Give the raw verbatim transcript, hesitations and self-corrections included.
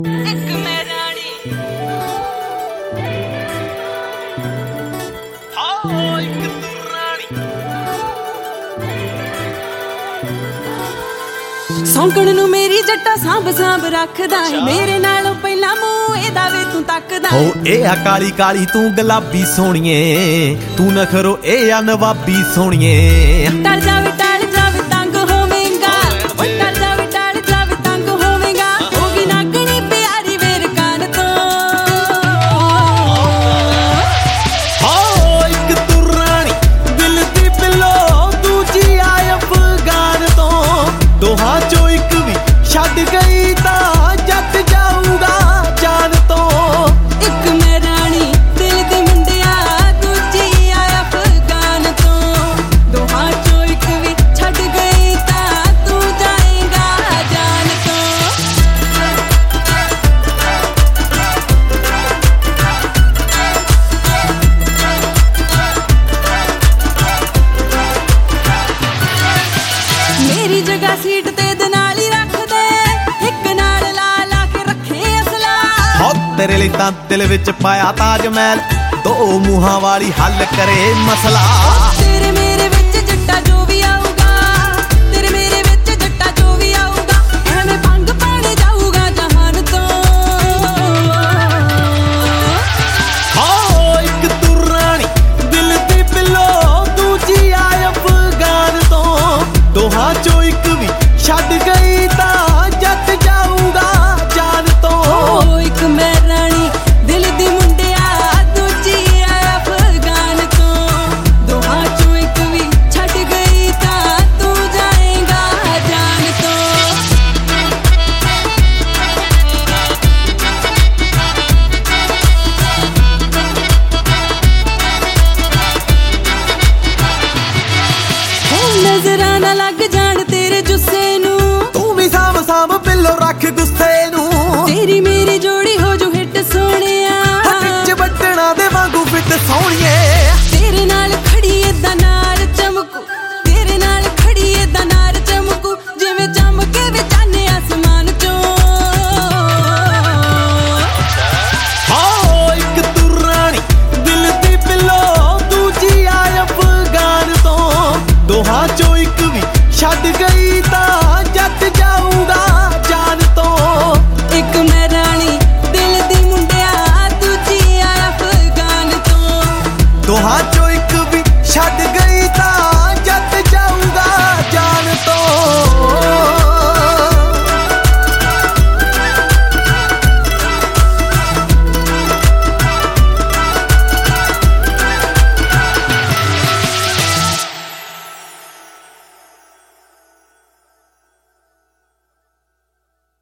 ਸੌਂਕਣ ਨੂੰ ਮੇਰੀ ਜੱਟਾ ਸਾਂਭ ਸਾਂਭ ਰੱਖਦਾ ਏ ਮੇਰੇ ਨਾਲੋਂ ਪਹਿਲਾਂ ਮੂੰਹ ਇਹਦਾ ਵੇ ਤੂੰ ਤੱਕਦਾ ਹੋ ਇਹ ਆ ਕਾਲੀ ਕਾਲੀ ਤੂੰ ਗੁਲਾਬੀ ਸੋਹਣੀਏ ਤੂੰ ਨਖਰੋ ਇਹ ਆ ਨਵਾਬੀ ਸੋਹਣੀਏ ਟਲ ਜਾਵੇ ਟਲ ਜਾਵੇ ਤੰਗ ਹੋਵੇਂਗਾ ਓਏ ਟਲ ਜਾਵੇ ਟਲ ਜਾਵੇ ਤੰਗ ਹੋਵੇਂਗਾ ਹੋਗੀ ਨਾਗਣੀ ਪਿਆਰੀ ਵੇਰ ਕਾਨ ਤੋਂ ਹੋ ਇੱਕ ਤੂੰ ਰਾਣੀ ਦਿਲ ਦੀ ਬਿੱਲੋ ਦੂਜੀ ਆ ਅਫਗਾਨ ਤੋਂ ਦੋਹਾਂ ਚੋਂ ਇੱਕ ਵੀ ਛੱਡ ਗਈ ਤਾਂ ਜੱਟ ਜਾਊਗਾ ਜਾਨ ਤੋਂ ਇੱਕ ਮੈਂ ਰਾਣੀ ਦਿਲ ਦੀ ਮੁੰਡਿਆ ਦੂਜੀ ਆ ਅਫਗਾਨ ਤੋਂ ਦੋਹਾਂ ਚੋਂ ਇੱਕ ਵੀ ਛੱਡ ਗਈ ਤਾਂ ਤੂੰ ਜਾਏਗਾ ਜਾਨ ਤੋਂ ਮੇਰੀ ਜਗ੍ਹਾ ਸੀਟ ਤੇ ਦੇ ਨਾਲ ਹੀ ਰੱਖ ਦੇ ਇੱਕ ਨਾਲ ਲਾ ਲਾ ਕੇ ਰੱਖੇ ਅਸਲਾ ਹੋ ਤੇਰੇ ਲਈ ਤਾਂ ਦਿਲ ਵਿੱਚ ਪਾਇਆ ਤਾਜ ਮਹਿਲ ਦੋ ਮੂੰਹਾਂ ਵਾਲੀ ਹੱਲ ਕਰੇ ਮਸਲਾ ਤੇਰੇ ਮੇਰੇ ਵਿੱਚ ਜੱਟਾ ਜੋ ਵੀ ਆਊਗਾ ਤੇਰੇ ਮੇਰੇ ਵਿੱਚ ਜੱਟਾ ਜੋ ਵੀ ਆਊਗਾ ਐਵੇਂ ਭੰਗ ਪਾਣੇ ਜਾਊਗਾ ਜਹਾਨ ਤੋਂ ਹੋ ਇੱਕ ਤੂੰ ਰਾਣੀ ਦਿਲ ਦੀ ਬਿੱਲੋ ਦੂਜੀ ਆ ਅਫਗਾਨ ਤੋਂ ਦੋਹਾਂ ਚੋਂ ਇੱਕ ਵੀ ਛੱਡ ਗਈ ਤਾਂ ਜੱਟ ਜਾਊਗਾ ਜਾਨ ਤੋਂ ਓ ਇੱਕ ਮੈਂ ਰਾਣੀ ਦਿਲ ਦੀ ਮੁੰਡਿਆ ਦੂਜੀ ਆ ਅਫਗਾਨ ਤੋਂ ਦੋਹਾਂ ਚੋਂ ਇੱਕ ਵੀ ਛੱਡ ਗਈ ਤਾਂ ਤੂੰ ਜਾਏਗਾ ਜਾਨ ਤੋਂ ਨਜ਼ਰਾਂ ਨਾ ਲੱਗ ਜਾਣ ਤੇਰੇ ਜੁੱਸੇ ਨੂੰ ਤੂੰ ਵੀ ਸਾਂਭ ਸਾਂਭ ਬਿੱਲੋ ਰੱਖ ਗੁੱਸੇ ਨੂੰ ਤੇਰੀ ਮੇਰੀ ਜੋੜੀ ਹੋ ਜੂ ਹਿੱਟ ਸੋਹਣਿਆ ਹੱਥ ਚ ਵੱਟਣਾ ਦੇ ਵਾਂਗੂ ਫਿੱਟ ਸੋਹਣੀਏ